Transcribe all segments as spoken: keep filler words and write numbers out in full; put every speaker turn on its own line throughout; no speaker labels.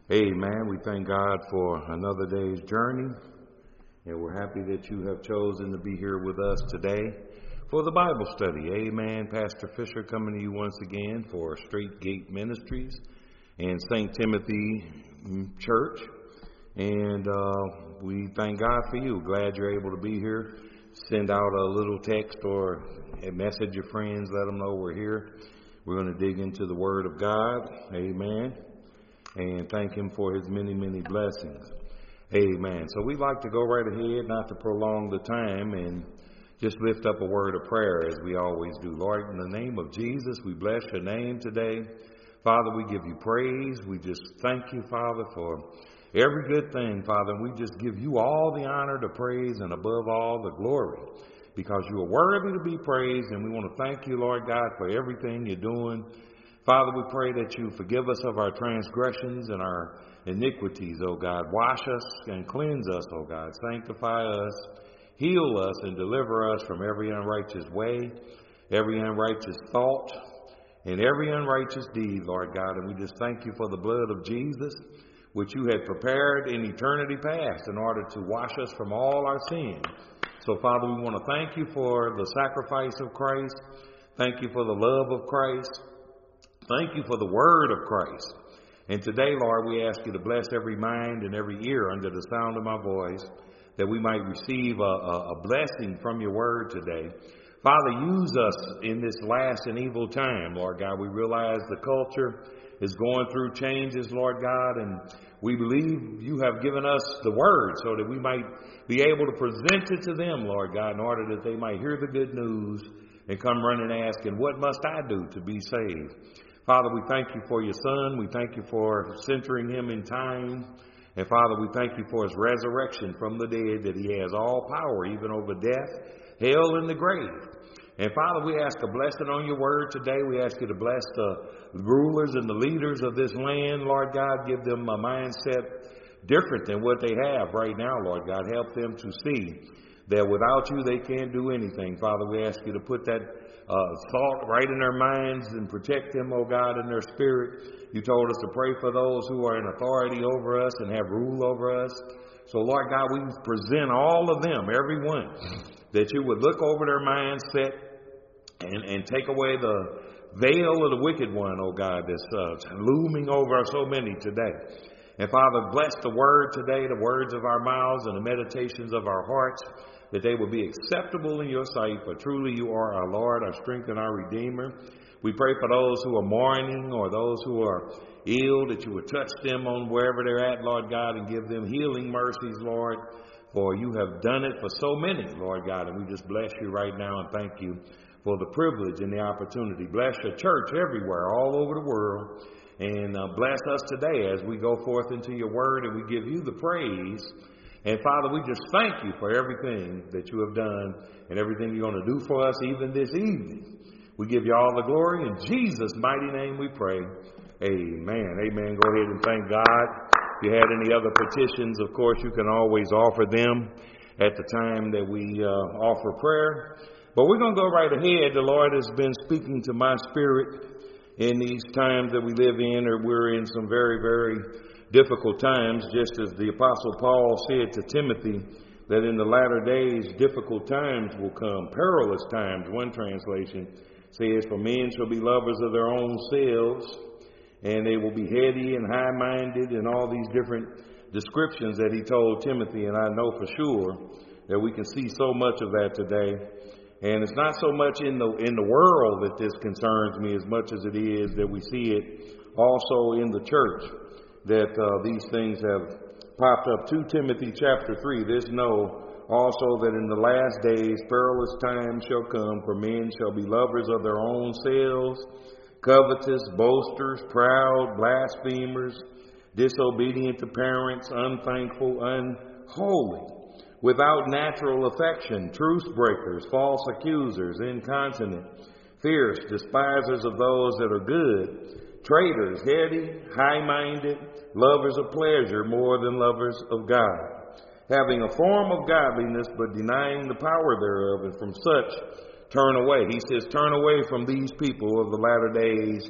Amen. We thank God for another day's journey, and we're happy that you have chosen to be here with us today for the Bible study. Amen. Pastor Fisher coming to you once again for Straight Gate Ministries and Saint Timothy Church, and uh, we thank God for you. Glad you're able to be here. Send out a little text or a message to friends. Let them know we're here. We're going to dig into the Word of God. Amen. And thank Him for His many, many blessings. Amen. So we'd like to go right ahead, not to prolong the time, and just lift up a word of prayer as we always do. Lord, in the name of Jesus, we bless your name today. Father, we give you praise. We just thank you, Father, for every good thing, Father. And we just give you all the honor, the praise, and above all, the glory, because you are worthy to be praised. And we want to thank you, Lord God, for everything you're doing. Father, we pray that you forgive us of our transgressions and our iniquities, O God. Wash us and cleanse us, O God. Sanctify us, heal us, and deliver us from every unrighteous way, every unrighteous thought, and every unrighteous deed, Lord God. And we just thank you for the blood of Jesus, which you had prepared in eternity past in order to wash us from all our sins. So, Father, we want to thank you for the sacrifice of Christ. Thank you for the love of Christ. Thank you for the word of Christ. And today, Lord, we ask you to bless every mind and every ear under the sound of my voice, that we might receive a, a, a blessing from your word today. Father, use us in this last and evil time, Lord God. We realize the culture is going through changes, Lord God, and we believe you have given us the word so that we might be able to present it to them, Lord God, in order that they might hear the good news and come running asking, what must I do to be saved? Father, we thank you for your Son. We thank you for centering him in time. And Father, we thank you for his resurrection from the dead, that he has all power, even over death, hell, and the grave. And Father, we ask a blessing on your word today. We ask you to bless the rulers and the leaders of this land, Lord God. Give them a mindset different than what they have right now, Lord God. Help them to see that without you they can't do anything. Father, we ask you to put that uh, thought right in their minds and protect them, oh God, in their spirit. You told us to pray for those who are in authority over us and have rule over us. So, Lord God, we present all of them, every one, that you would look over their mindset and, and take away the veil of the wicked one, oh God, that's uh, looming over so many today. And Father, bless the word today, the words of our mouths and the meditations of our hearts, that they will be acceptable in your sight. For truly you are our Lord, our strength, and our Redeemer. We pray for those who are mourning or those who are ill, that you would touch them on wherever they're at, Lord God, and give them healing mercies, Lord. For you have done it for so many, Lord God, and we just bless you right now and thank you for the privilege and the opportunity. Bless your church everywhere, all over the world. And uh, bless us today as we go forth into your word, and we give you the praise. And Father, we just thank you for everything that you have done and everything you're going to do for us even this evening. We give you all the glory. In Jesus' mighty name we pray. Amen. Amen. Go ahead and thank God. If you had any other petitions, of course, you can always offer them at the time that we uh, offer prayer. But we're going to go right ahead. The Lord has been speaking to my spirit in these times that we live in, or we're in some very, very difficult times, just as the Apostle Paul said to Timothy, that in the latter days difficult times will come, perilous times. One translation says, for men shall be lovers of their own selves, and they will be heady and high-minded, and all these different descriptions that he told Timothy. And I know for sure that we can see so much of that today. And it's not so much in the in the world that this concerns me as much as it is that we see it also in the church, that uh, these things have popped up. Second Timothy chapter three, this know also that in the last days perilous times shall come, for men shall be lovers of their own selves, covetous, boasters, proud, blasphemers, disobedient to parents, unthankful, unholy, without natural affection, truce breakers, false accusers, incontinent, fierce, despisers of those that are good, traitors, heady, high-minded, lovers of pleasure more than lovers of God, having a form of godliness but denying the power thereof, and from such turn away. He says, turn away from these people of the latter days,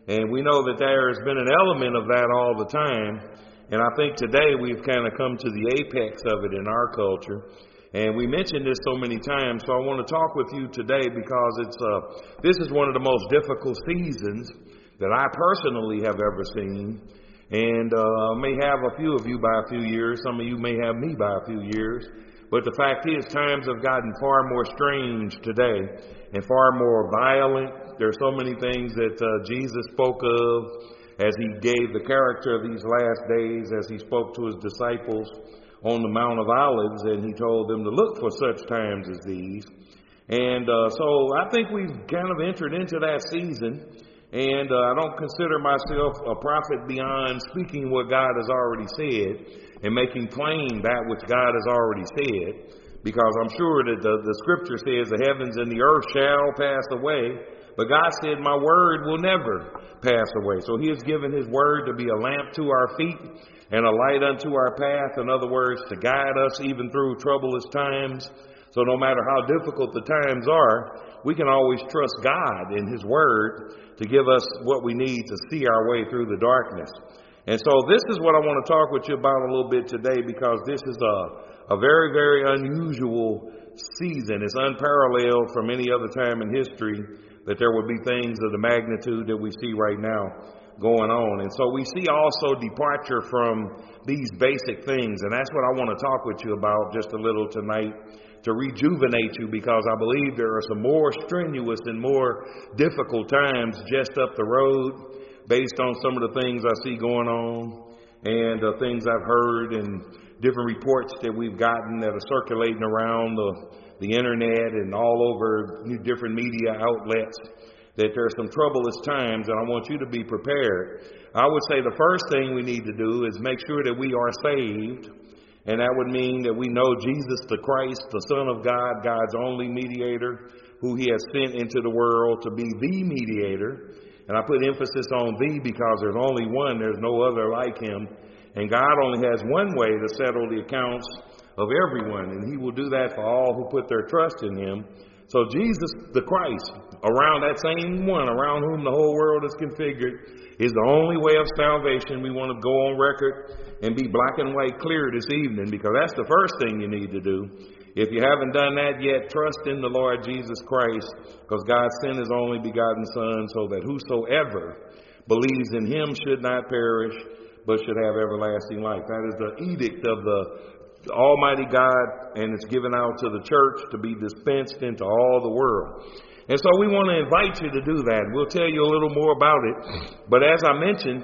And we know that there has been an element of that all the time. And I think today we've kind of come to the apex of it in our culture. And we mentioned this so many times, so I want to talk with you today because it's uh, this is one of the most difficult seasons that I personally have ever seen. And uh, may have a few of you by a few years. Some of you may have me by a few years. But the fact is, times have gotten far more strange today and far more violent. There are so many things that uh, Jesus spoke of as he gave the character of these last days, as he spoke to his disciples on the Mount of Olives, and he told them to look for such times as these. And uh, so I think we've kind of entered into that season. And uh, I don't consider myself a prophet beyond speaking what God has already said and making plain that which God has already said, because I'm sure that the, the scripture says the heavens and the earth shall pass away, but God said my word will never pass away. So he has given his word to be a lamp to our feet and a light unto our path. In other words, to guide us even through troublous times. So no matter how difficult the times are, we can always trust God in his word to give us what we need to see our way through the darkness. And so this is what I want to talk with you about a little bit today, because this is a, a very, very unusual season. It's unparalleled from any other time in history that there would be things of the magnitude that we see right now going on. And so we see also departure from these basic things. And that's what I want to talk with you about just a little tonight, to rejuvenate you, because I believe there are some more strenuous and more difficult times just up the road based on some of the things I see going on and uh, things I've heard and different reports that we've gotten that are circulating around the, the internet and all over different media outlets, that there are some troublous times, and I want you to be prepared. I would say the first thing we need to do is make sure that we are saved. And that would mean that we know Jesus the Christ, the Son of God, God's only mediator, who he has sent into the world to be the mediator. And I put emphasis on the because there's only one, there's no other like him. And God only has one way to settle the accounts of everyone, and he will do that for all who put their trust in him. So Jesus the Christ, around that same one, around whom the whole world is configured, is the only way of salvation. We want to go on record and be black and white clear this evening, because that's the first thing you need to do. If you haven't done that yet, trust in the Lord Jesus Christ, because God sent his only begotten Son so that whosoever believes in him should not perish, but should have everlasting life. That is the edict of the Almighty God, and it's given out to the church to be dispensed into all the world. And so we want to invite you to do that. We'll tell you a little more about it. But as I mentioned,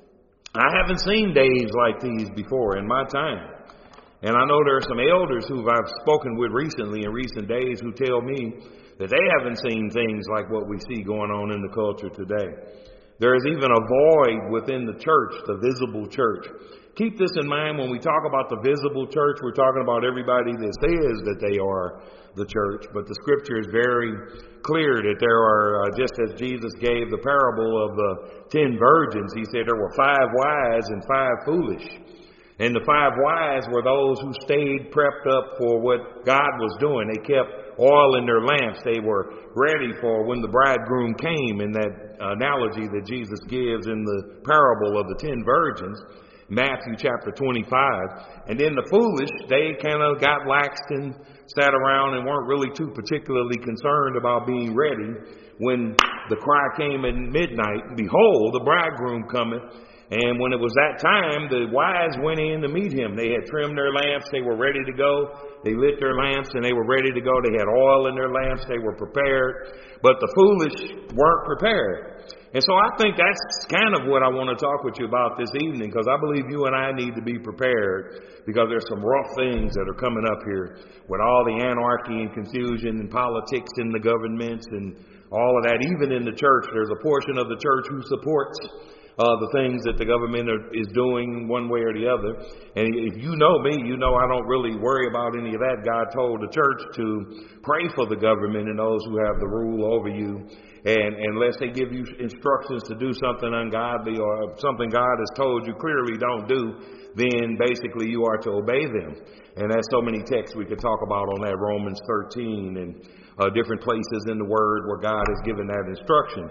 I haven't seen days like these before in my time. And I know there are some elders who I've spoken with recently in recent days who tell me that they haven't seen things like what we see going on in the culture today. There is even a void within the church, the visible church. Keep this in mind when we talk about the visible church. We're talking about everybody that says that they are the church. But the scripture is very clear that there are, uh, just as Jesus gave the parable of the ten virgins, he said there were five wise and five foolish. And the five wise were those who stayed prepped up for what God was doing. They kept oil in their lamps. They were ready for when the bridegroom came, in that analogy that Jesus gives in the parable of the ten virgins. Matthew chapter twenty-five. And then the foolish, they kind of got laxed and sat around and weren't really too particularly concerned about being ready when the cry came at midnight, behold, the bridegroom cometh. And when it was that time, the wise went in to meet him. They had trimmed their lamps. They were ready to go. They lit their lamps and they were ready to go. They had oil in their lamps. They were prepared. But the foolish weren't prepared. And so I think that's kind of what I want to talk with you about this evening, because I believe you and I need to be prepared, because there's some rough things that are coming up here with all the anarchy and confusion and politics in the governments and all of that. Even in the church, there's a portion of the church who supports uh, the things that the government are, is doing one way or the other. And if you know me, you know I don't really worry about any of that. God told the church to pray for the government and those who have the rule over you. And unless they give you instructions to do something ungodly or something God has told you clearly don't do, then basically you are to obey them. And there's so many texts we could talk about on that, Romans thirteen and uh, different places in the Word where God has given that instruction.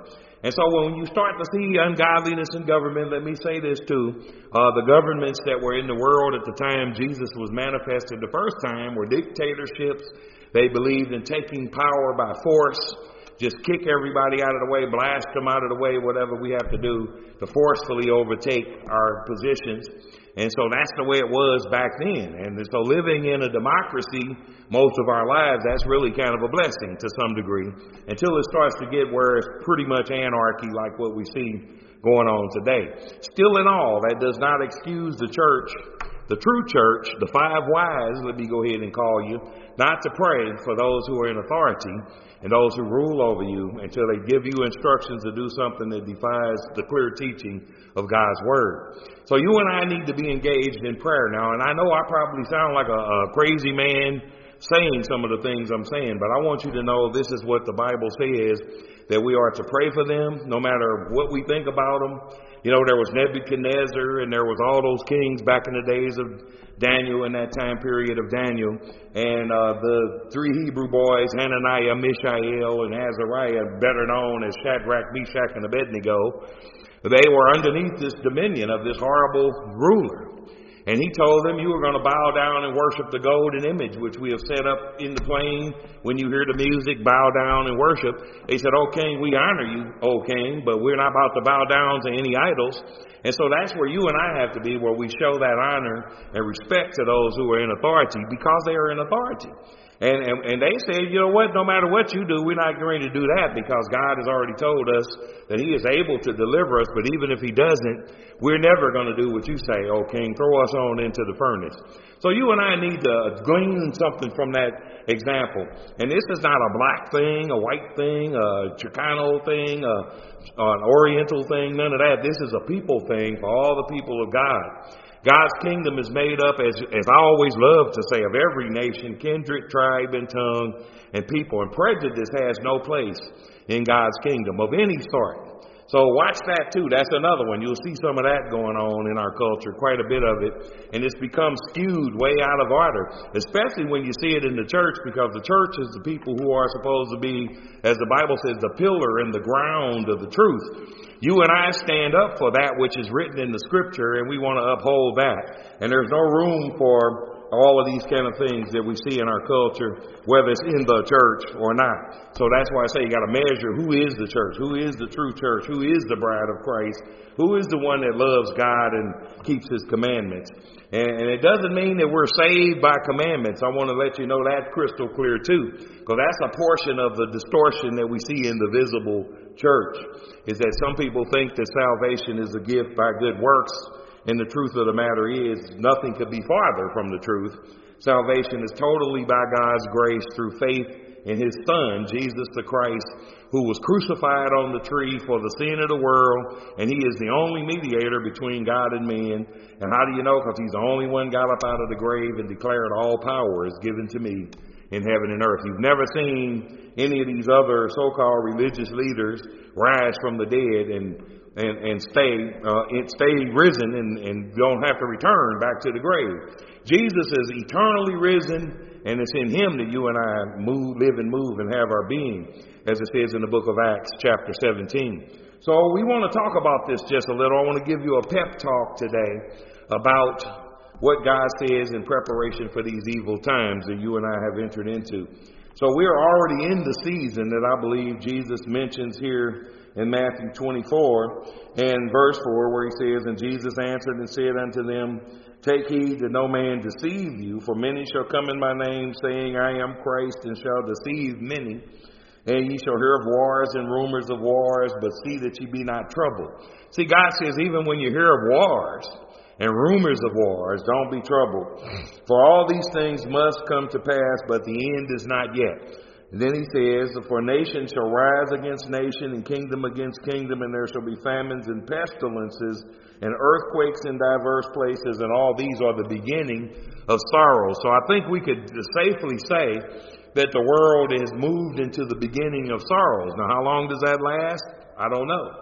And so when you start to see ungodliness in government, let me say this too. Uh, the governments that were in the world at the time Jesus was manifested the first time were dictatorships. They believed in taking power by force. Just kick everybody out of the way, blast them out of the way, whatever we have to do to forcefully overtake our positions. And so that's the way it was back then. And so living in a democracy most of our lives, that's really kind of a blessing to some degree, until it starts to get where it's pretty much anarchy like what we see going on today. Still in all, that does not excuse the church, the true church, the five wise, let me go ahead and call you, not to pray for those who are in authority and those who rule over you until they give you instructions to do something that defies the clear teaching of God's Word. So you and I need to be engaged in prayer now. And I know I probably sound like a, a crazy man saying some of the things I'm saying, but I want you to know this is what the Bible says, that we are to pray for them no matter what we think about them. You know, there was Nebuchadnezzar and there was all those kings back in the days of Daniel, in that time period of Daniel, and uh, the three Hebrew boys, Hananiah, Mishael, and Azariah, better known as Shadrach, Meshach, and Abednego, they were underneath this dominion of this horrible ruler. And he told them, you are going to bow down and worship the golden image, which we have set up in the plain. When you hear the music, bow down and worship. They said, O king, we honor you, O king, but we're not about to bow down to any idols. And so that's where you and I have to be, where we show that honor and respect to those who are in authority, because they are in authority. And, and, and they said, you know what, no matter what you do, we're not going to do that, because God has already told us that he is able to deliver us. But even if he doesn't, we're never going to do what you say, oh king, throw us on into the furnace. So you and I need to glean something from that example. And this is not a black thing, a white thing, a Chicano thing, a, an Oriental thing, none of that. This is a people thing for all the people of God. God's kingdom is made up, as, as I always love to say, of every nation, kindred, tribe, and tongue, and people. And prejudice has no place in God's kingdom of any sort. So watch that too. That's another one. You'll see some of that going on in our culture, quite a bit of it. And it's become skewed way out of order, especially when you see it in the church, because the church is the people who are supposed to be, as the Bible says, the pillar and the ground of the truth. You and I stand up for that which is written in the scripture, and we want to uphold that. And there's no room for all of these kind of things that we see in our culture, whether it's in the church or not. So that's why I say you got to measure who is the church, who is the true church, who is the bride of Christ, who is the one that loves God and keeps his commandments. And, and it doesn't mean that we're saved by commandments. I want to let you know that crystal clear too, because that's a portion of the distortion that we see in the visible church, is that some people think that salvation is a gift by good works. And the truth of the matter is, nothing could be farther from the truth. Salvation is totally by God's grace through faith in his Son, Jesus the Christ, who was crucified on the tree for the sin of the world. And he is the only mediator between God and man. And how do you know? Because he's the only one got up out of the grave and declared all power is given to me in heaven and earth. You've never seen any of these other so-called religious leaders rise from the dead and And, and stay uh, and stay risen and, and don't have to return back to the grave. Jesus is eternally risen, and it's in him that you and I move, live and move and have our being, as it says in the book of Acts chapter seventeen. So we want to talk about this just a little. I want to give you a pep talk today about what God says in preparation for these evil times that you and I have entered into. So we are already in the season that I believe Jesus mentions here in Matthew twenty-four and verse four, where he says, And Jesus answered and said unto them, Take heed that no man deceive you, for many shall come in my name, saying, I am Christ, and shall deceive many. And ye shall hear of wars and rumors of wars, but see that ye be not troubled. See, God says, even when you hear of wars and rumors of wars, don't be troubled. For all these things must come to pass, but the end is not yet. And then he says, For nation shall rise against nation, and kingdom against kingdom, and there shall be famines and pestilences, and earthquakes in diverse places, and all these are the beginning of sorrow. So I think we could safely say that the world has moved into the beginning of sorrows. Now, how long does that last? I don't know.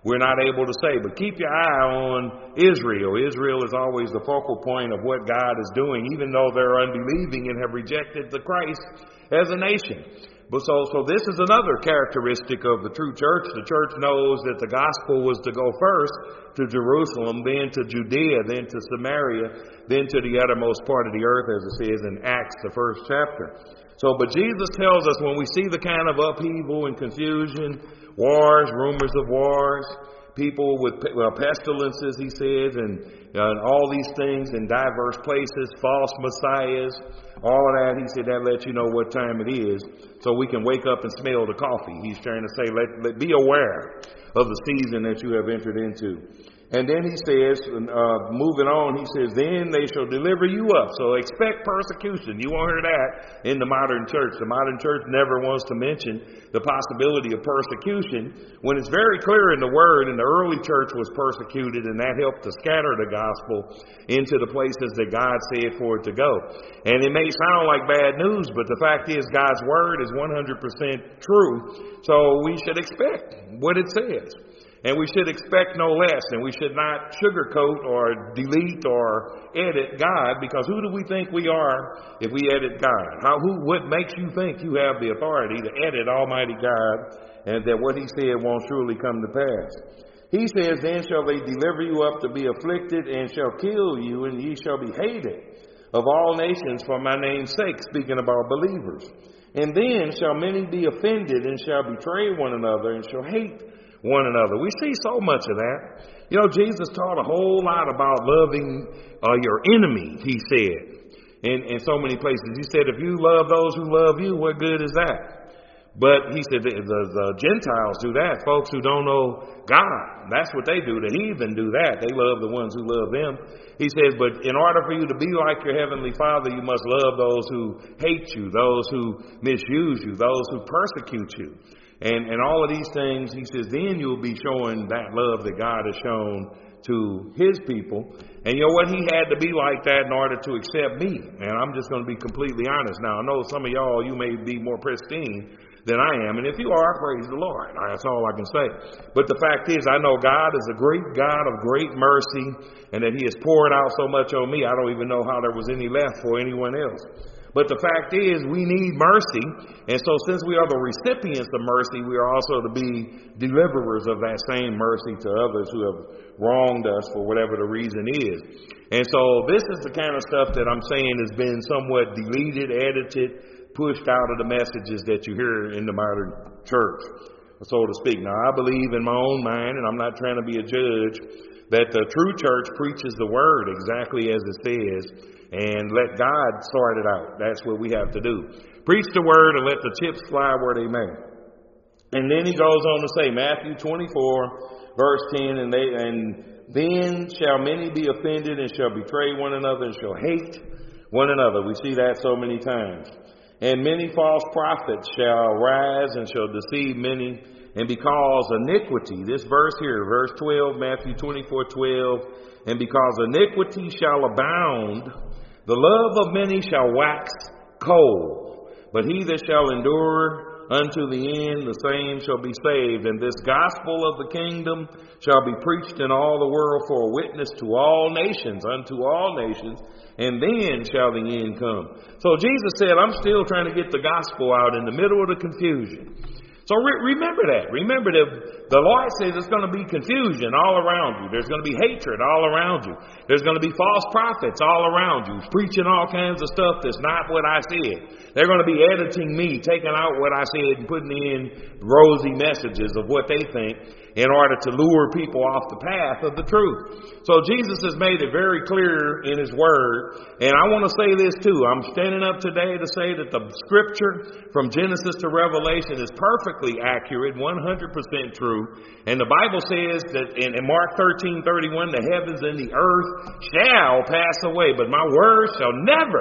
we're not able to say. But keep your eye on Israel. Israel is always the focal point of what God is doing, even though they're unbelieving and have rejected the Christ as a nation. But so, so this is another characteristic of the true church. The church knows that the gospel was to go first to Jerusalem, then to Judea, then to Samaria, then to the uttermost part of the earth, as it says in Acts, the first chapter. So, but Jesus tells us when we see the kind of upheaval and confusion, wars, rumors of wars, people with well, pestilences, he says, and, uh, and all these things in diverse places, false messiahs, all of that, he said, that lets you know what time it is, so we can wake up and smell the coffee. He's trying to say, let, let be aware of the season that you have entered into. And then he says, uh, moving on, he says, then they shall deliver you up. So expect persecution. You won't hear that in the modern church. The modern church never wants to mention the possibility of persecution when it's very clear in the Word, and the early church was persecuted, and that helped to scatter the gospel into the places that God said for it to go. And it may sound like bad news, but the fact is God's Word is one hundred percent true. So we should expect what it says. And we should expect no less, and we should not sugarcoat or delete or edit God, because who do we think we are if we edit God? How, who, what makes you think you have the authority to edit Almighty God, and that what he said won't surely come to pass? He says, then shall they deliver you up to be afflicted, and shall kill you, and ye shall be hated of all nations for my name's sake, speaking about believers. And then shall many be offended, and shall betray one another, and shall hate one another. We see so much of that. You know, Jesus taught a whole lot about loving uh, your enemy, he said, in, in so many places. He said, if you love those who love you, what good is that? But he said the, the, the Gentiles do that, folks who don't know God. That's what they do. The heathen do that. They love the ones who love them. He says, but in order for you to be like your heavenly Father, you must love those who hate you, those who misuse you, those who persecute you. And, and all of these things, he says, then you'll be showing that love that God has shown to his people. And you know what? He had to be like that in order to accept me. And I'm just going to be completely honest. Now, I know some of y'all, you may be more pristine than I am. And if you are, praise the Lord. That's all I can say. But the fact is, I know God is a great God of great mercy, and that he has poured out so much on me, I don't even know how there was any left for anyone else. But the fact is, we need mercy. And so since we are the recipients of mercy, we are also to be deliverers of that same mercy to others who have wronged us for whatever the reason is. And so this is the kind of stuff that I'm saying has been somewhat deleted, edited, pushed out of the messages that you hear in the modern church, so to speak. Now, I believe in my own mind, and I'm not trying to be a judge, that the true church preaches the word exactly as it says, and let God sort it out. That's what we have to do. Preach the word and let the chips fly where they may. And then he goes on to say, Matthew twenty-four, verse ten, and they and then shall many be offended, and shall betray one another, and shall hate one another. We see that so many times. And many false prophets shall rise and shall deceive many, and because iniquity, this verse here, verse twelve, Matthew twenty-four, twelve, and because iniquity shall abound, the love of many shall wax cold. But he that shall endure unto the end, the same shall be saved. And this gospel of the kingdom shall be preached in all the world for a witness to all nations, unto all nations, and then shall the end come. So Jesus said, I'm still trying to get the gospel out in the middle of the confusion. So re- remember that. Remember that the Lord says there's going to be confusion all around you. There's going to be hatred all around you. There's going to be false prophets all around you, preaching all kinds of stuff that's not what I said. They're going to be editing me, taking out what I said and putting in rosy messages of what they think in order to lure people off the path of the truth. So Jesus has made it very clear in his word. And I want to say this too. I'm standing up today to say that the scripture from Genesis to Revelation is perfectly accurate, one hundred percent true. And the Bible says that in, in Mark thirteen thirty-one, the heavens and the earth shall pass away, but my word shall never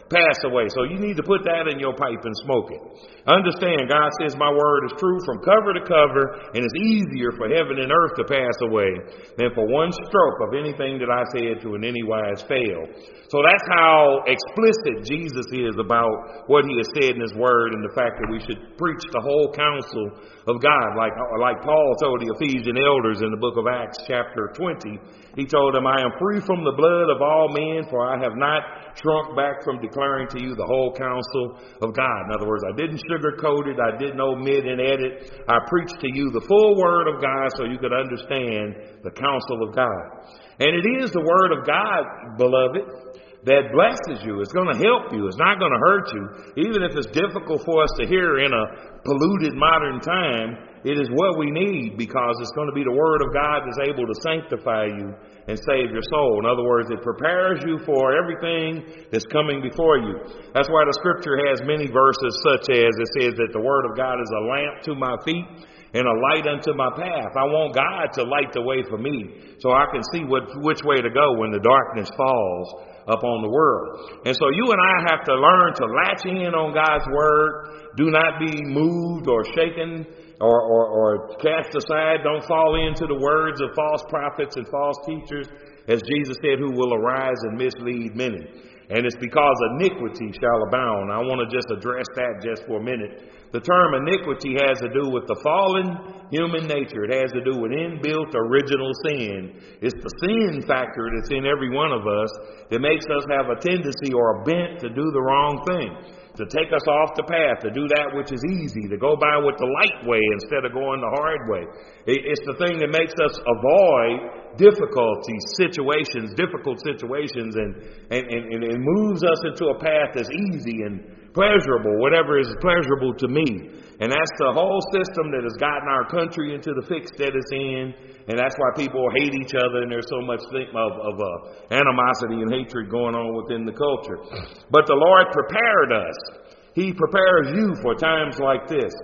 pass away. So you need to put that in your pipe and smoke it. Understand, God says my word is true from cover to cover, and it's easier for heaven and earth to pass away than for one stroke of anything that I said to in any wise fail. So that's how explicit Jesus is about what he has said in his word and the fact that we should preach the whole counsel of God. Like, like Paul told the Ephesian elders in the book of Acts chapter twenty, he told them, I am free from the blood of all men, for I have not shrunk back from declaring to you the whole counsel of God. In other words, I didn't sugarcoat it, I didn't omit and edit. I preached to you the full word of God so you could understand the counsel of God. And it is the word of God, beloved, that blesses you. It's going to help you. It's not going to hurt you. Even if it's difficult for us to hear in a polluted modern time, it is what we need, because it's going to be the word of God that's able to sanctify you and save your soul. In other words, it prepares you for everything that's coming before you. That's why the scripture has many verses such as it says that the word of God is a lamp to my feet and a light unto my path. I want God to light the way for me so I can see what, which way to go when the darkness falls upon the world. And so you and I have to learn to latch in on God's word. Do not be moved or shaken or, or, or cast aside. Don't fall into the words of false prophets and false teachers, as Jesus said, who will arise and mislead many. And it's because iniquity shall abound. I want to just address that just for a minute. The term iniquity has to do with the fallen human nature. It has to do with inbuilt original sin. It's the sin factor that's in every one of us that makes us have a tendency or a bent to do the wrong thing, to take us off the path, to do that which is easy, to go by with the light way instead of going the hard way. It's the thing that makes us avoid difficulties, situations, difficult situations, and, and, and, and it moves us into a path that's easy and pleasurable, whatever is pleasurable to me. And that's the whole system that has gotten our country into the fix that it's in. And that's why people hate each other, and there's so much think of, of uh, animosity and hatred going on within the culture. But the Lord prepared us. He prepares you for times like this.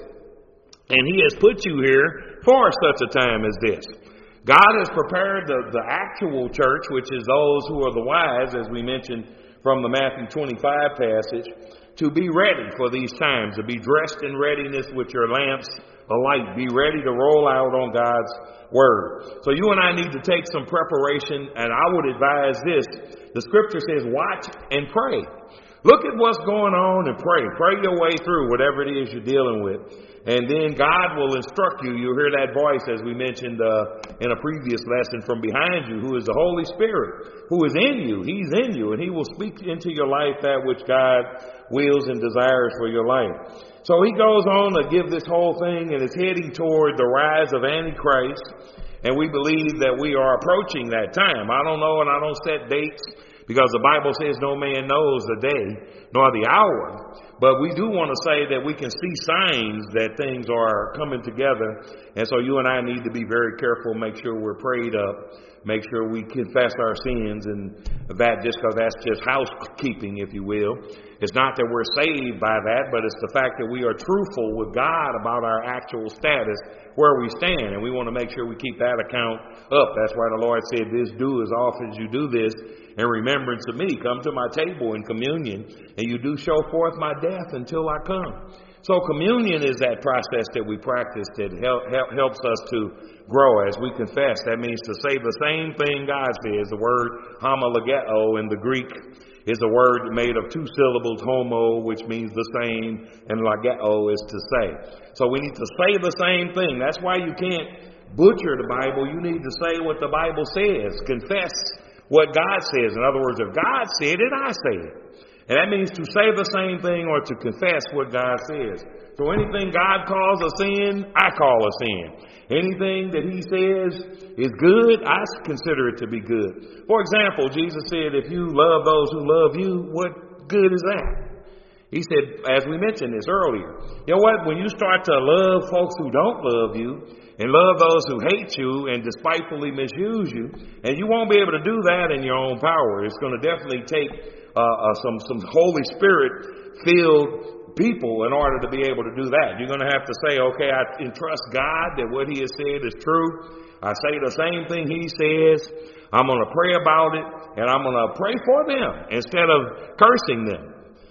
And he has put you here for such a time as this. God has prepared the, the actual church, which is those who are the wise, as we mentioned from the Matthew twenty-five passage, to be ready for these times, to be dressed in readiness with your lamps alight. Be ready to roll out on God's word. So you and I need to take some preparation, and I would advise this. The scripture says, watch and pray. Look at what's going on and pray. Pray your way through whatever it is you're dealing with. And then God will instruct you. You'll hear that voice, as we mentioned uh, in a previous lesson, from behind you, who is the Holy Spirit, who is in you. He's in you, and he will speak into your life that which God wills and desires for your life. So he goes on to give this whole thing, and it's heading toward the rise of Antichrist. And we believe that we are approaching that time. I don't know, and I don't set dates, because the Bible says no man knows the day nor the hour. But we do want to say that we can see signs that things are coming together. And so you and I need to be very careful, make sure we're prayed up, make sure we confess our sins, and that just because that's just housekeeping, if you will. It's not that we're saved by that, but it's the fact that we are truthful with God about our actual status, where we stand. And we want to make sure we keep that account up. That's why the Lord said, this do as often as you do this in remembrance of me. Come to my table in communion, and you do show forth my death until I come. So communion is that process that we practice that help, help, helps us to grow as we confess. That means to say the same thing God says. The word homologeo in the Greek is a word made of two syllables, homo, which means the same, and logeo is to say. So we need to say the same thing. That's why you can't butcher the Bible. You need to say what the Bible says. Confess what God says. In other words, if God said it, I say it. And that means to say the same thing or to confess what God says. So anything God calls a sin, I call a sin. Anything that he says is good, I consider it to be good. For example, Jesus said, if you love those who love you, what good is that? He said, as we mentioned this earlier, you know what? When you start to love folks who don't love you and love those who hate you and despitefully misuse you, and you won't be able to do that in your own power. It's going to definitely take uh, uh, some, some Holy Spirit-filled people in order to be able to do that. You're going to have to say, okay, I entrust God that what he has said is true. I say the same thing he says. I'm going to pray about it, and I'm going to pray for them instead of cursing them.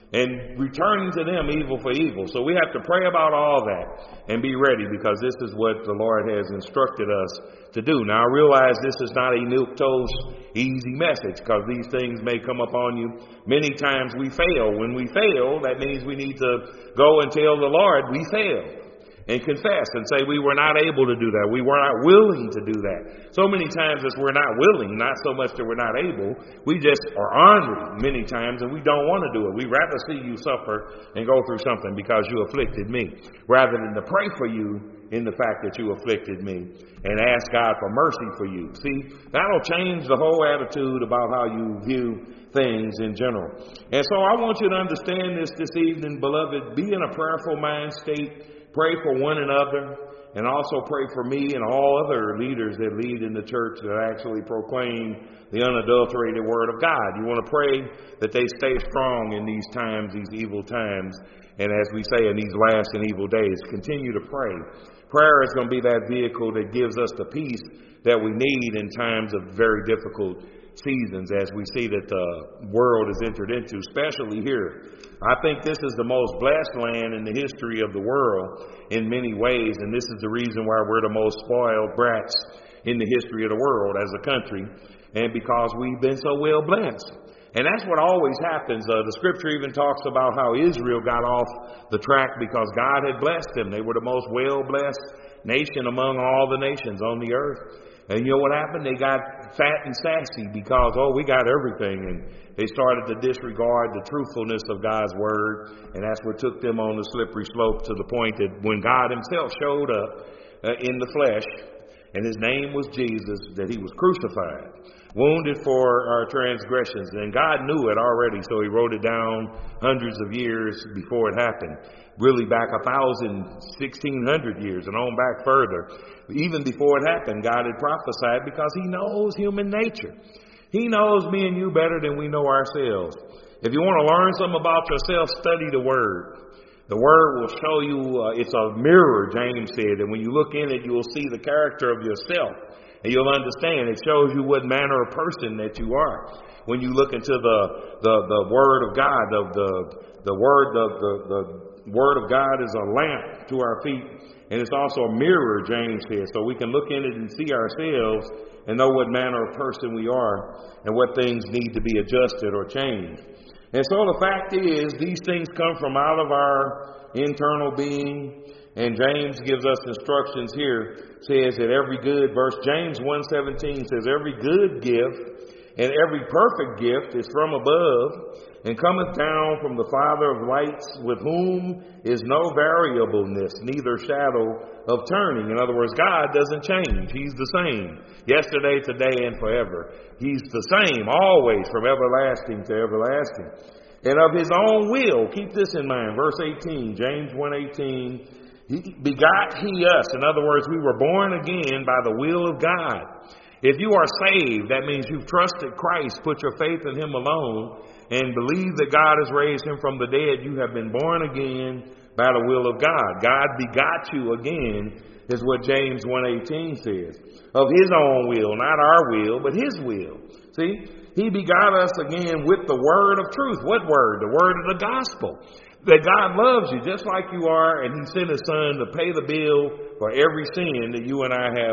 and returning to them evil for evil. So we have to pray about all that and be ready, because this is what the Lord has instructed us to do. Now, I realize this is not a milquetoast, easy message, because these things may come upon you. Many times we fail. When we fail, that means we need to go and tell the Lord we failed, and confess and say we were not able to do that. We were not willing to do that. So many times as we're not willing, not so much that we're not able, we just are ornery many times, and we don't want to do it. We'd rather see you suffer and go through something because you afflicted me, rather than to pray for you in the fact that you afflicted me and ask God for mercy for you. See, that'll change the whole attitude about how you view things in general. And so I want you to understand this this evening, beloved. Be in a prayerful mind state. Pray for one another, and also pray for me and all other leaders that lead in the church that actually proclaim the unadulterated word of God. You want to pray that they stay strong in these times, these evil times, and as we say, in these last and evil days. Continue to pray. Prayer is going to be that vehicle that gives us the peace that we need in times of very difficult seasons, as we see that the world has entered into, especially here. I think this is the most blessed land in the history of the world in many ways, and this is the reason why we're the most spoiled brats in the history of the world as a country, and because we've been so well blessed. And that's what always happens. Uh, the scripture even talks about how Israel got off the track because God had blessed them. They were the most well-blessed nation among all the nations on the earth. And you know what happened? They got fat and sassy because, oh, we got everything. And they started to disregard the truthfulness of God's word. And that's what took them on the slippery slope to the point that when God himself showed up uh, in the flesh, and his name was Jesus, that he was crucified, wounded for our transgressions. And God knew it already, so he wrote it down hundreds of years before it happened. Really back a thousand, sixteen hundred years and on back further. Even before it happened, God had prophesied, because he knows human nature. He knows me and you better than we know ourselves. If you want to learn something about yourself, study the Word. The Word will show you, uh, it's a mirror, James said, and when you look in it, you will see the character of yourself, and you'll understand. It shows you what manner of person that you are. When you look into the the, the Word of God, the the the Word the, the the Word of God is a lamp to our feet, and it's also a mirror, James says, so we can look in it and see ourselves and know what manner of person we are and what things need to be adjusted or changed. And so the fact is, these things come from out of our internal being. And James gives us instructions here, says that every good, verse James one seventeen says, every good gift and every perfect gift is from above, and cometh down from the Father of lights, with whom is no variableness, neither shadow of turning. In other words, God doesn't change. He's the same yesterday, today, and forever. He's the same always, from everlasting to everlasting. And of his own will, keep this in mind, verse eighteen, James one eighteen, he begot he us. In other words, we were born again by the will of God. If you are saved, that means you've trusted Christ, put your faith in him alone, and believe that God has raised him from the dead. You have been born again by the will of God. God begot you again, is what James one eighteen says. Of his own will, not our will, but his will. See, he begot us again with the word of truth. What word? The word of the gospel. That God loves you just like you are, and he sent his son to pay the bill for every sin that you and I have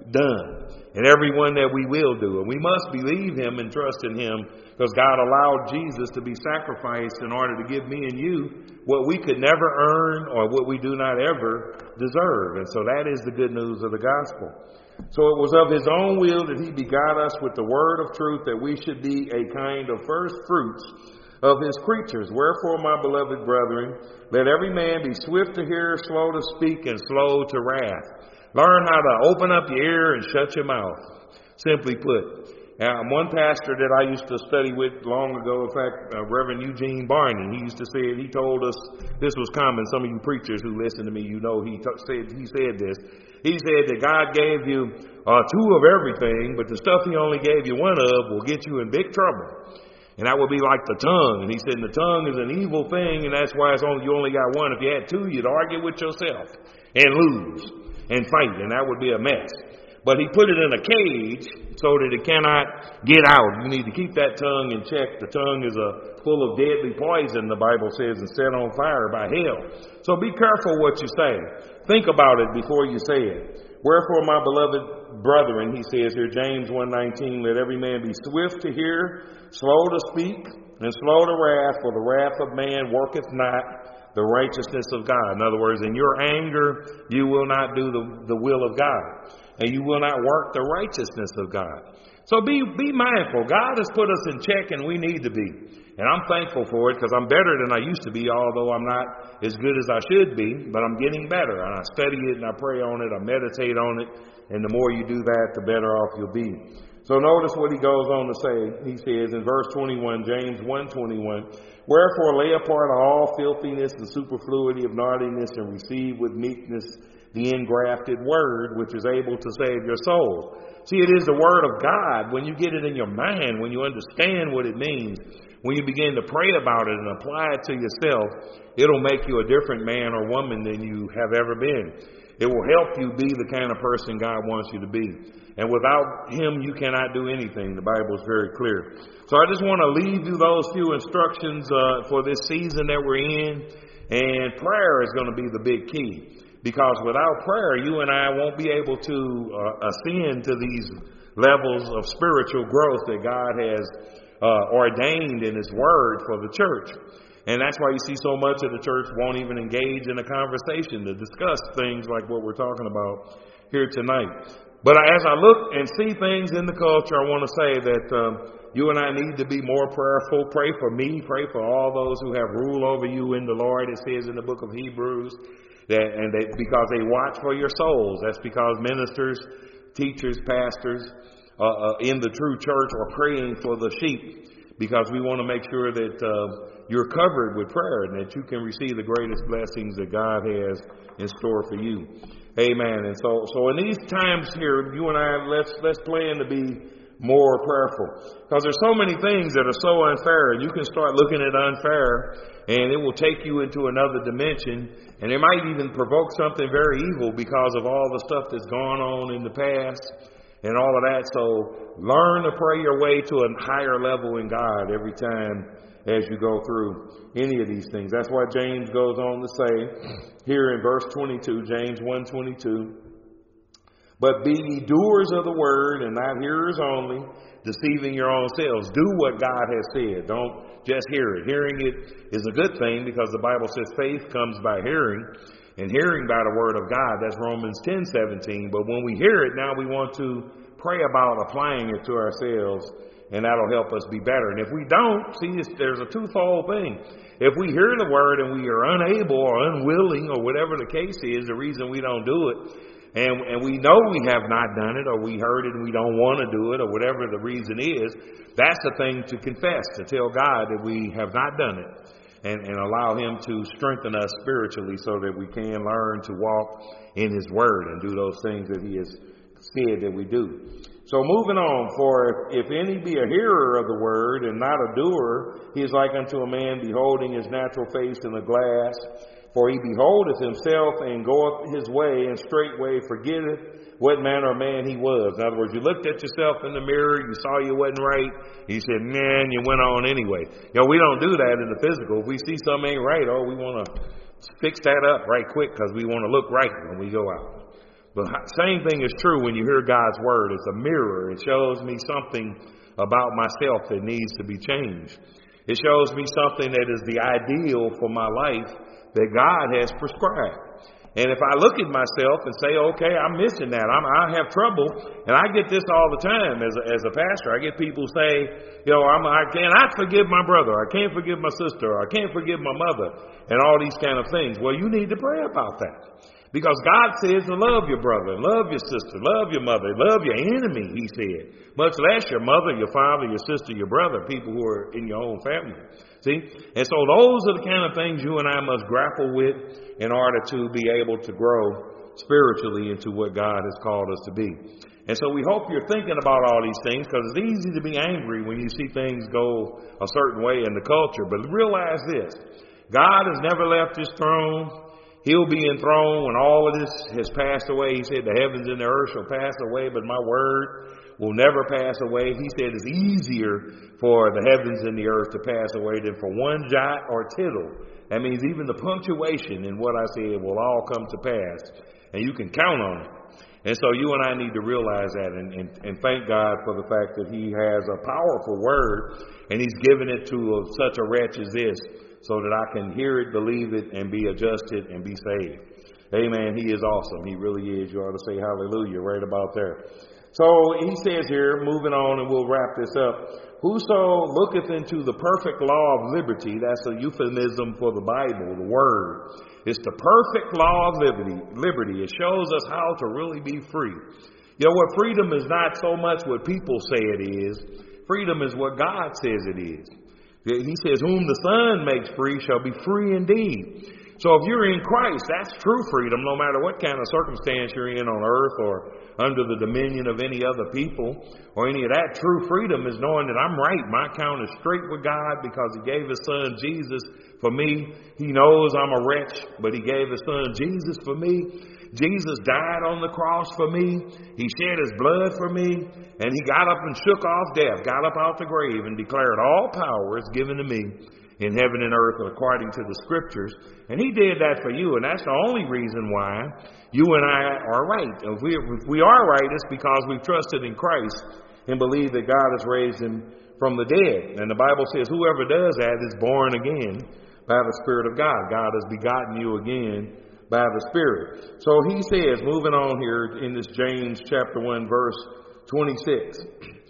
done, and every one that we will do. And we must believe him and trust in him, because God allowed Jesus to be sacrificed in order to give me and you what we could never earn or what we do not ever deserve. And so that is the good news of the gospel. So it was of his own will that he begot us with the word of truth, that we should be a kind of first fruits of his creatures. Wherefore, my beloved brethren, let every man be swift to hear, slow to speak, and slow to wrath. Learn how to open up your ear and shut your mouth, simply put. Now, one pastor that I used to study with long ago, in fact, uh, Reverend Eugene Barney, he used to say it. He told us, this was common. Some of you preachers who listen to me, you know he t- said he said this. He said that God gave you uh, two of everything, but the stuff he only gave you one of will get you in big trouble. And that would be like the tongue. And he said the tongue is an evil thing, and that's why it's only, you only got one. If you had two, you'd argue with yourself and lose and fight, and that would be a mess. But he put it in a cage so that it cannot get out. You need to keep that tongue in check. The tongue is a, full of deadly poison, the Bible says, and set on fire by hell. So be careful what you say. Think about it before you say it. Wherefore, my beloved brethren, he says here, James one nineteen, let every man be swift to hear, slow to speak, and slow to wrath, for the wrath of man worketh not the righteousness of God. In other words, in your anger, you will not do the, the will of God, and you will not work the righteousness of God. So be, be mindful. God has put us in check, and we need to be. And I'm thankful for it because I'm better than I used to be, although I'm not as good as I should be, but I'm getting better. And I study it and I pray on it, I meditate on it, and the more you do that, the better off you'll be. So notice what he goes on to say. He says in verse twenty-one, James one twenty-one, wherefore lay apart all filthiness and superfluity of naughtiness, and receive with meekness the engrafted word, which is able to save your soul. See, it is the word of God. When you get it in your mind, when you understand what it means, when you begin to pray about it and apply it to yourself, it'll make you a different man or woman than you have ever been. It will help you be the kind of person God wants you to be. And without him, you cannot do anything. The Bible is very clear. So I just want to leave you those few instructions uh, for this season that we're in. And prayer is going to be the big key. Because without prayer, you and I won't be able to uh, ascend to these levels of spiritual growth that God has uh, ordained in his word for the church. And that's why you see so much of the church won't even engage in a conversation to discuss things like what we're talking about here tonight. But as I look and see things in the culture, I want to say that um, you and I need to be more prayerful. Pray for me. Pray for all those who have rule over you in the Lord. It says in the book of Hebrews that, and they, because they watch for your souls. That's because ministers, teachers, pastors uh, uh, in the true church are praying for the sheep, because we want to make sure that uh, you're covered with prayer and that you can receive the greatest blessings that God has in store for you. Amen. And so, so in these times here, you and I, let's let's plan to be more prayerful, because there's so many things that are so unfair, and you can start looking at unfair, and it will take you into another dimension, and it might even provoke something very evil because of all the stuff that's gone on in the past and all of that. So learn to pray your way to a higher level in God every time as you go through any of these things. That's why James goes on to say here in verse twenty-two, James one twenty-two, but be ye doers of the word and not hearers only, deceiving your own selves. Do what God has said. Don't just hear it. Hearing it is a good thing, because the Bible says faith comes by hearing, and hearing by the word of God. That's Romans ten seventeen. But when we hear it, now we want to pray about applying it to ourselves, and that'll help us be better. And if we don't, see, there's a twofold thing. If we hear the word and we are unable or unwilling or whatever the case is, the reason we don't do it, and, and we know we have not done it, or we heard it and we don't want to do it, or whatever the reason is, that's the thing to confess, to tell God that we have not done it, and, and allow him to strengthen us spiritually so that we can learn to walk in his word and do those things that he has said that we do. So moving on, for if any be a hearer of the word and not a doer, he is like unto a man beholding his natural face in a glass. For he beholdeth himself and goeth his way, and straightway forgetteth what manner of man he was. In other words, you looked at yourself in the mirror, you saw you wasn't right, you said, man, you went on anyway. You know, we don't do that in the physical. If we see something ain't right, oh, we want to fix that up right quick because we want to look right when we go out. The same thing is true when you hear God's word. It's a mirror. It shows me something about myself that needs to be changed. It shows me something that is the ideal for my life that God has prescribed. And if I look at myself and say, okay, I'm missing that, I'm, I have trouble, and I get this all the time as a, as a pastor. I get people say, you know, I'm, I cannot forgive my brother, I can't forgive my sister, I can't forgive my mother, and all these kind of things. Well, you need to pray about that. Because God says to love your brother, love your sister, love your mother, love your enemy, he said. Much less your mother, your father, your sister, your brother, people who are in your own family. See? And so those are the kind of things you and I must grapple with in order to be able to grow spiritually into what God has called us to be. And so we hope you're thinking about all these things, because it's easy to be angry when you see things go a certain way in the culture. But realize this, God has never left his throne. He'll be enthroned when all of this has passed away. He said, the heavens and the earth shall pass away, but my word will never pass away. He said it's easier for the heavens and the earth to pass away than for one jot or tittle. That means even the punctuation in what I said will all come to pass. And you can count on it. And so you and I need to realize that and, and, and thank God for the fact that he has a powerful word and he's given it to a, such a wretch as this so that I can hear it, believe it, and be adjusted and be saved. Amen. He is awesome. He really is. You ought to say hallelujah right about there. So he says here, moving on, and we'll wrap this up. Whoso looketh into the perfect law of liberty, that's a euphemism for the Bible, the Word. It's the perfect law of liberty. Liberty. It shows us how to really be free. You know what? Freedom is not so much what people say it is. Freedom is what God says it is. He says, whom the Son makes free shall be free indeed. So if you're in Christ, that's true freedom, no matter what kind of circumstance you're in on earth or under the dominion of any other people or any of that. True freedom is knowing that I'm right. My account is straight with God because he gave his son Jesus for me. He knows I'm a wretch, but he gave his son Jesus for me. Jesus died on the cross for me. He shed his blood for me. And he got up and shook off death, got up out the grave and declared all power is given to me in heaven and earth according to the scriptures. And he did that for you. And that's the only reason why you and I are right. If we, if we are right, it's because we've trusted in Christ and believe that God has raised him from the dead. And the Bible says whoever does that is born again by the Spirit of God. God has begotten you again by the Spirit. So he says, moving on here in this James chapter one, verse twenty-six.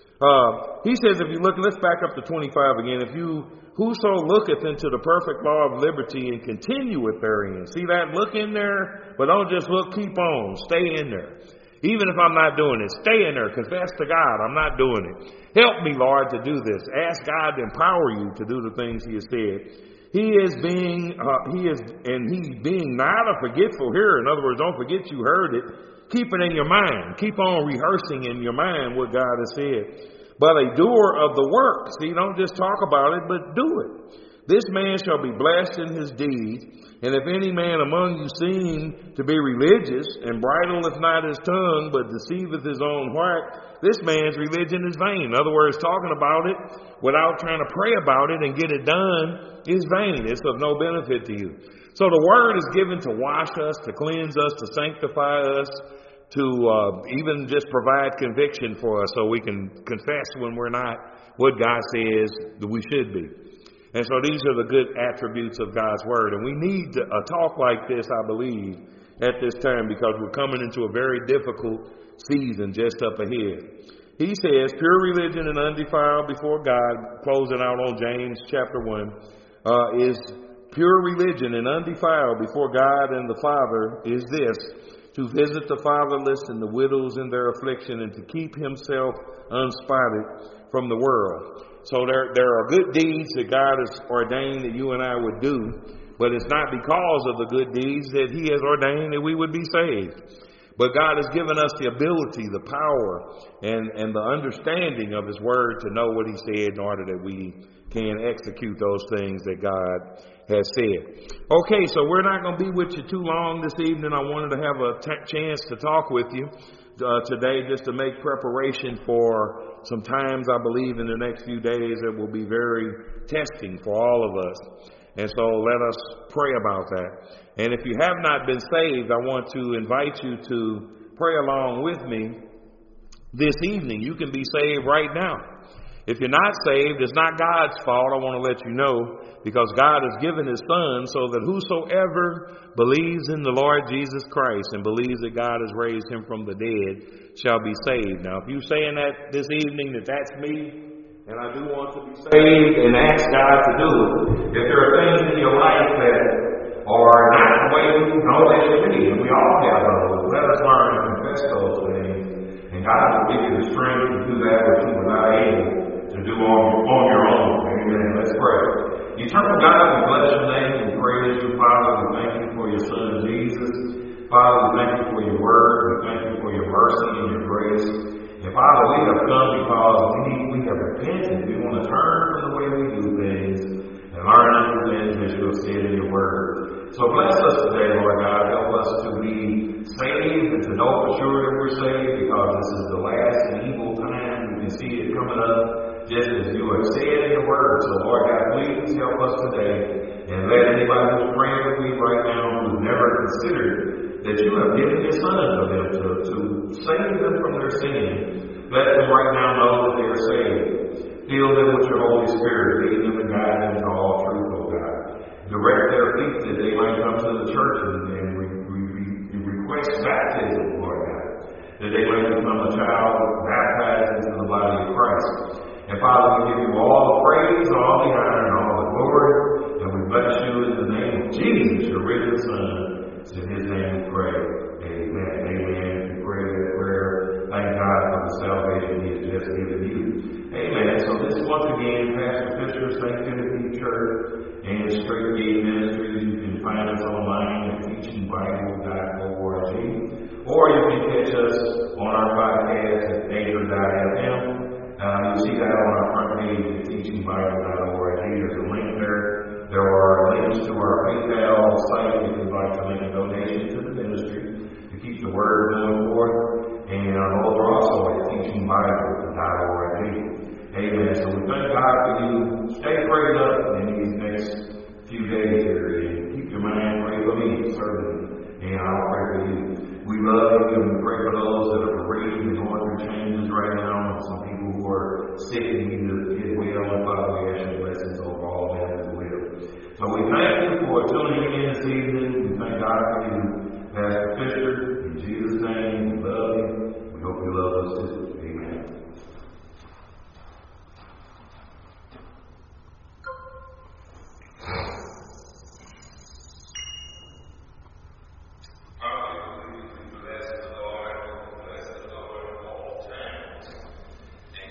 Uh, he says, if you look, let's back up to twenty-five again. If you, whoso looketh into the perfect law of liberty and continueth therein. See that? Look in there, but don't just look, keep on. Stay in there. Even if I'm not doing it, stay in there. Confess to God, I'm not doing it. Help me, Lord, to do this. Ask God to empower you to do the things he has said. He is being, uh, he is, and he's being not a forgetful hearer. In other words, don't forget you heard it. Keep it in your mind. Keep on rehearsing in your mind what God has said. But a doer of the work. See, don't just talk about it, but do it. This man shall be blessed in his deeds. And if any man among you seem to be religious and bridleth not his tongue, but deceiveth his own heart, this man's religion is vain. In other words, talking about it without trying to pray about it and get it done is vain. It's of no benefit to you. So the word is given to wash us, to cleanse us, to sanctify us, to uh, even just provide conviction for us so we can confess when we're not what God says that we should be. And so these are the good attributes of God's word. And we need to, a talk like this, I believe, at this time because we're coming into a very difficult season just up ahead. He says, pure religion and undefiled before God, closing out on James chapter one, uh, is pure religion and undefiled before God and the Father is this, to visit the fatherless and the widows in their affliction and to keep himself unspotted from the world. So there, there are good deeds that God has ordained that you and I would do, but it's not because of the good deeds that he has ordained that we would be saved. But God has given us the ability, the power, and, and the understanding of his word to know what he said in order that we can execute those things that God has said. Okay, so we're not going to be with you too long this evening. I wanted to have a t- chance to talk with you uh, today just to make preparation for some times, I believe, in the next few days that will be very testing for all of us. And so let us pray about that. And if you have not been saved, I want to invite you to pray along with me this evening. You can be saved right now. If you're not saved, it's not God's fault. I want to let you know, because God has given his son so that whosoever believes in the Lord Jesus Christ and believes that God has raised him from the dead shall be saved. Now, if you're saying that this evening, that that's me, and I do want to be saved and ask God to do it. If there are things in your life that are not the way we know they should be, and we all have those, let us learn to confess those things. And God will give you the strength to do that which you were not able to do on, on your own. Amen. Let's pray. Eternal God, we bless your name and praise you, Father. We thank you for your son, Jesus. Father, we thank you for your word. We thank you for your mercy and your grace. And Father, we have come because we, we have repented. We want to turn from the way we do things and learn to do things as you have said in your word. So bless us today, Lord God. sure that we're saved, because this is the last and evil time. We can see it coming up, just as you have said in your word. So, Lord God, please help us today, and let anybody who's praying with me right now who's never considered that you have given your Son unto them to, to save them from their sins, let them right now know that they are saved. Fill them with your Holy Spirit, lead them and guide them to all truth, O God. Direct their feet that they might come to the church and, and we, we, we request baptism, Lord God, that they might become a child baptized into the body of Christ. And Father, we give you all the praise, all the honor, and all the glory, and we bless you in the name of Jesus, your risen Son. It's in his name we pray. Amen. Amen. If you pray that prayer, thank God for the salvation he has just given you. Amen. So this is once again Pastor Fisher's Saint Timothy Church and Straight Gate Ministries. You can find us online at teaching bible dot org, or you can catch us on our podcast at anchor dot f m. Uh, you see that on our front page at teaching bible dot org. There's a link there. There are links to our PayPal site if you'd like to make a donation to the ministry to keep the word going forth. And uh, we're also at teaching bible dot org. Amen. So we thank God for you. Stay prayed up in these next few days here, and keep your mind prayed for me, certainly. And I'll pray for you. We love you, and we pray for those that are bereaved and going through changes right now, and some people who are sick and need to get well. And Father, we ask your blessings over all of them as well. So we thank you for tuning in this evening. We thank God for you, Pastor Fisher, in Jesus'